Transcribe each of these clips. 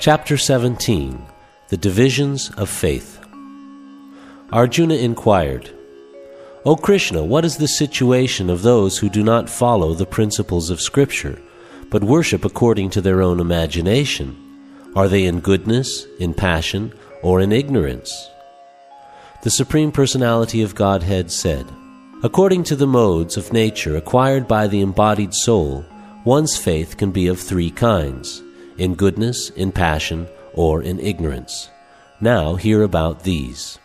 Chapter 17. The Divisions of Faith. Arjuna inquired, "O Krishna, what is the situation of those who do not follow the principles of Scripture, but worship according to their own imagination? Are they in goodness, in passion, or in ignorance?" The Supreme Personality of Godhead said, "According to the modes of nature acquired by the embodied soul, one's faith can be of three kinds: in goodness, in passion, or in ignorance. Now hear about these.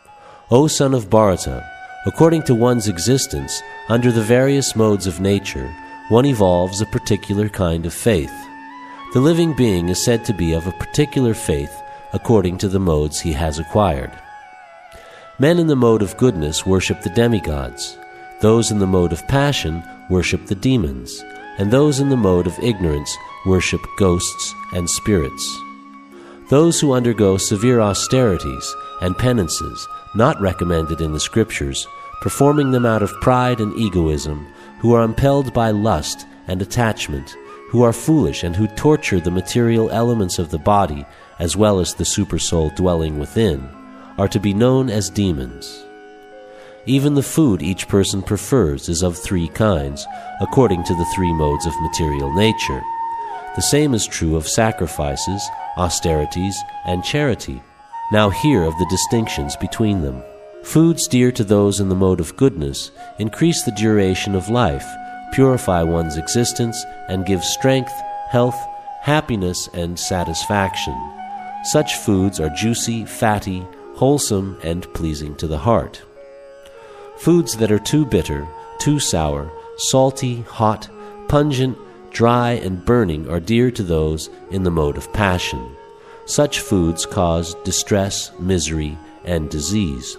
O son of Bharata, according to one's existence under the various modes of nature, one evolves a particular kind of faith. The living being is said to be of a particular faith according to the modes he has acquired. Men in the mode of goodness worship the demigods, those in the mode of passion worship the demons, and those in the mode of ignorance worship ghosts and spirits. Those who undergo severe austerities and penances not recommended in the Scriptures, performing them out of pride and egoism, who are impelled by lust and attachment, who are foolish and who torture the material elements of the body as well as the supersoul dwelling within, are to be known as demons. Even the food each person prefers is of three kinds, according to the three modes of material nature. The same is true of sacrifices, austerities, and charity. Now hear of the distinctions between them. Foods dear to those in the mode of goodness increase the duration of life, purify one's existence, and give strength, health, happiness, and satisfaction. Such foods are juicy, fatty, wholesome, and pleasing to the heart. Foods that are too bitter, too sour, salty, hot, pungent, dry, and burning are dear to those in the mode of passion. Such foods cause distress, misery, and disease.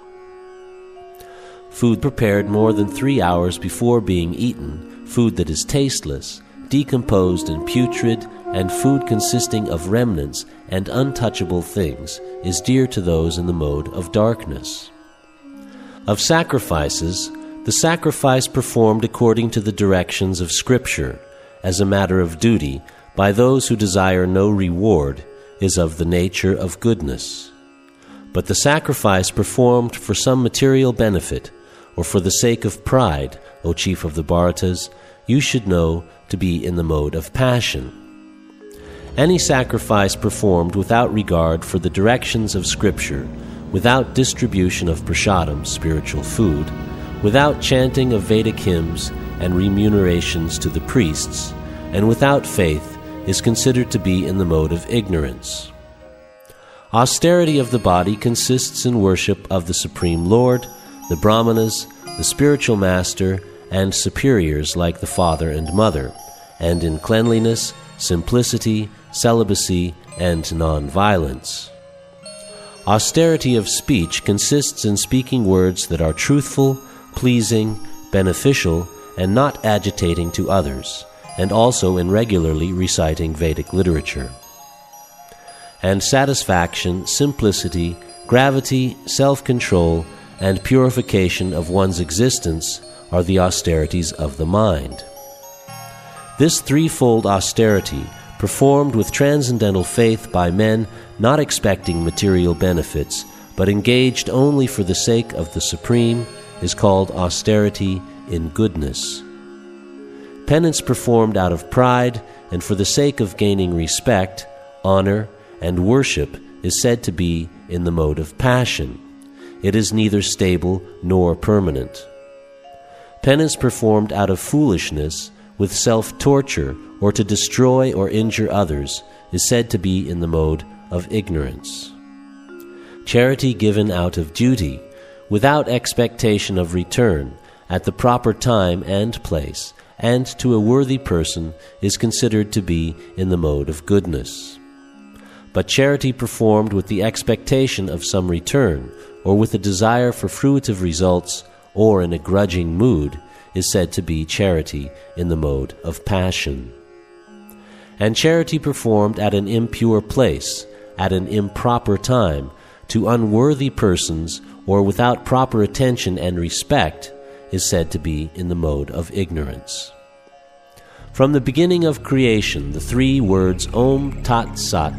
Food prepared more than 3 hours before being eaten, food that is tasteless, decomposed and putrid, and food consisting of remnants and untouchable things is dear to those in the mode of darkness. Of sacrifices, the sacrifice performed according to the directions of Scripture, as a matter of duty, by those who desire no reward, is of the nature of goodness. But the sacrifice performed for some material benefit, or for the sake of pride, O chief of the Bharatas, you should know to be in the mode of passion. Any sacrifice performed without regard for the directions of Scripture, without distribution of prasadam, spiritual food, without chanting of Vedic hymns and remunerations to the priests, and without faith, is considered to be in the mode of ignorance. Austerity of the body consists in worship of the Supreme Lord, the Brahmanas, the spiritual master, and superiors like the father and mother, and in cleanliness, simplicity, celibacy, and non-violence. Austerity of speech consists in speaking words that are truthful, pleasing, beneficial, and not agitating to others, and also in regularly reciting Vedic literature. And satisfaction, simplicity, gravity, self-control, and purification of one's existence are the austerities of the mind. This threefold austerity, performed with transcendental faith by men not expecting material benefits, but engaged only for the sake of the Supreme, is called austerity in goodness. Penance performed out of pride and for the sake of gaining respect, honor, and worship is said to be in the mode of passion. It is neither stable nor permanent. Penance performed out of foolishness, with self-torture, or to destroy or injure others, is said to be in the mode of ignorance. Charity given out of duty, without expectation of return, at the proper time and place, and to a worthy person, is considered to be in the mode of goodness. But charity performed with the expectation of some return, or with a desire for fruitive results, or in a grudging mood, is said to be charity in the mode of passion. And charity performed at an impure place, at an improper time, to unworthy persons, or without proper attention and respect, is said to be in the mode of ignorance. From the beginning of creation, the three words Om Tat Sat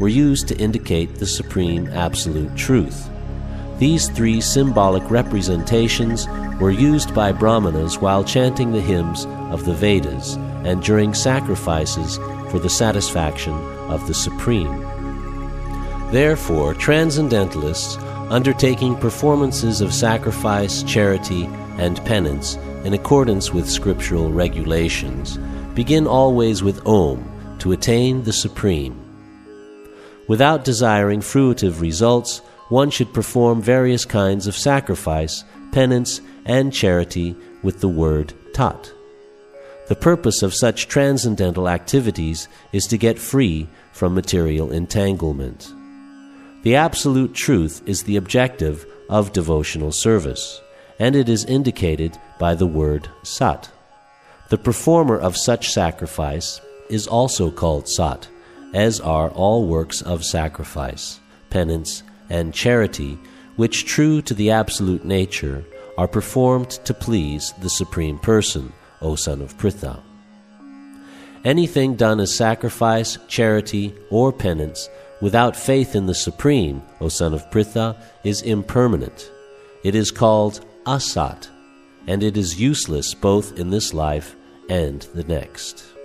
were used to indicate the supreme absolute truth. These three symbolic representations were used by Brahmanas while chanting the hymns of the Vedas and during sacrifices for the satisfaction of the Supreme. Therefore, transcendentalists undertaking performances of sacrifice, charity, and penance in accordance with scriptural regulations begin always with Om to attain the Supreme. Without desiring fruitive results, one should perform various kinds of sacrifice, penance, and charity with the word Tat. The purpose of such transcendental activities is to get free from material entanglement. The absolute truth is the objective of devotional service, and it is indicated by the word Sat. The performer of such sacrifice is also called Sat, as are all works of sacrifice, penance, and charity, which, true to the absolute nature, are performed to please the Supreme Person, O son of Pritha. Anything done as sacrifice, charity, or penance without faith in the Supreme, O son of Pritha, is impermanent. It is called asat, and it is useless both in this life and the next.